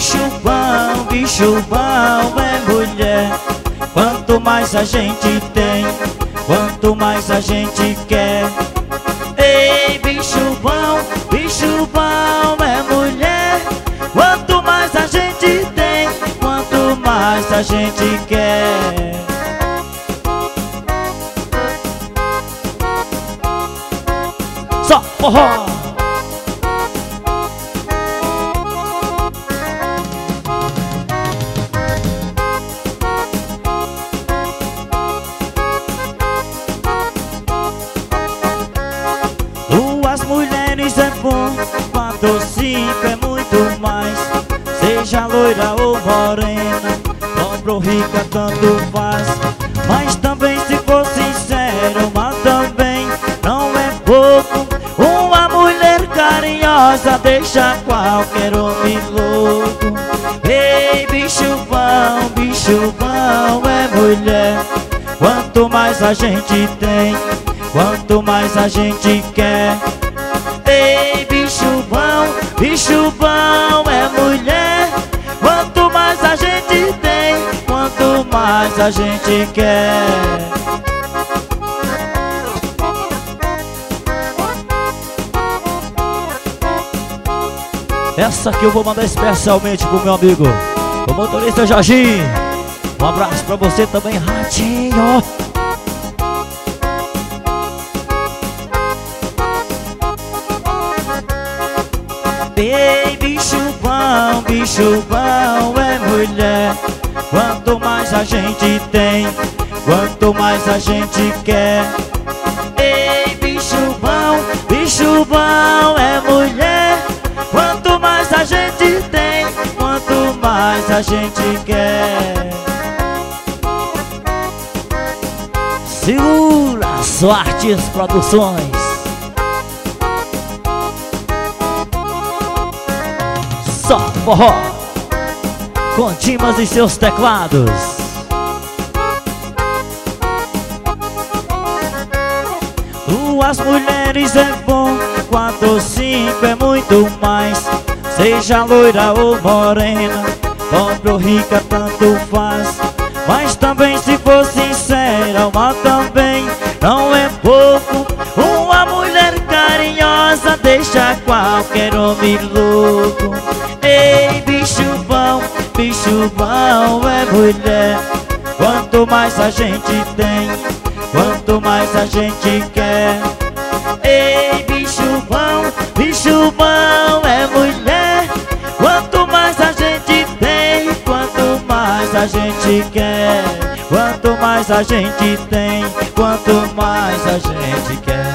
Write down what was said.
bicho bom é mulher. Quanto mais a gente tem, quanto mais a gente quer. Ei, bicho bom é mulher. Quanto mais a gente tem, quanto mais a gente quer. Só forró. Duas mulheres é bom, 4 ou 5 é muito mais. Seja loira ou morena, pobre ou rica, tanto faz. Mas também, se for sincero, mas também não é pouco. Uma mulher carinhosa deixa qualquer homem louco. Ei, bicho bom é mulher. Quanto mais a gente tem, quanto mais a gente quer. Ei, bicho bom é mulher. Quanto mais a gente tem, quanto mais a gente quer. Essa aqui eu vou mandar especialmente pro meu amigo, o motorista Jorginho. Um abraço pra você também, Ratinho. Ei, bicho bom é mulher. Quanto mais a gente tem, quanto mais a gente quer. Ei, bicho bom é mulher. Quanto mais a gente tem, quanto mais a gente quer. Segura Sortes Produções. Só forró com Dimas e seus teclados. Duas mulheres é bom, 4 ou 5 é muito mais. Seja loira ou morena, pobre ou rica, tanto faz. Mas também, se for sincera, mas também não é pouco. Uma mulher carinhosa deixa qualquer homem louco. Ei, bicho bom é mulher. Quanto mais a gente tem, quanto mais a gente quer. Ei, bicho bom é mulher. Quanto mais a gente tem, quanto mais a gente quer. Quanto mais a gente tem, quanto mais a gente quer.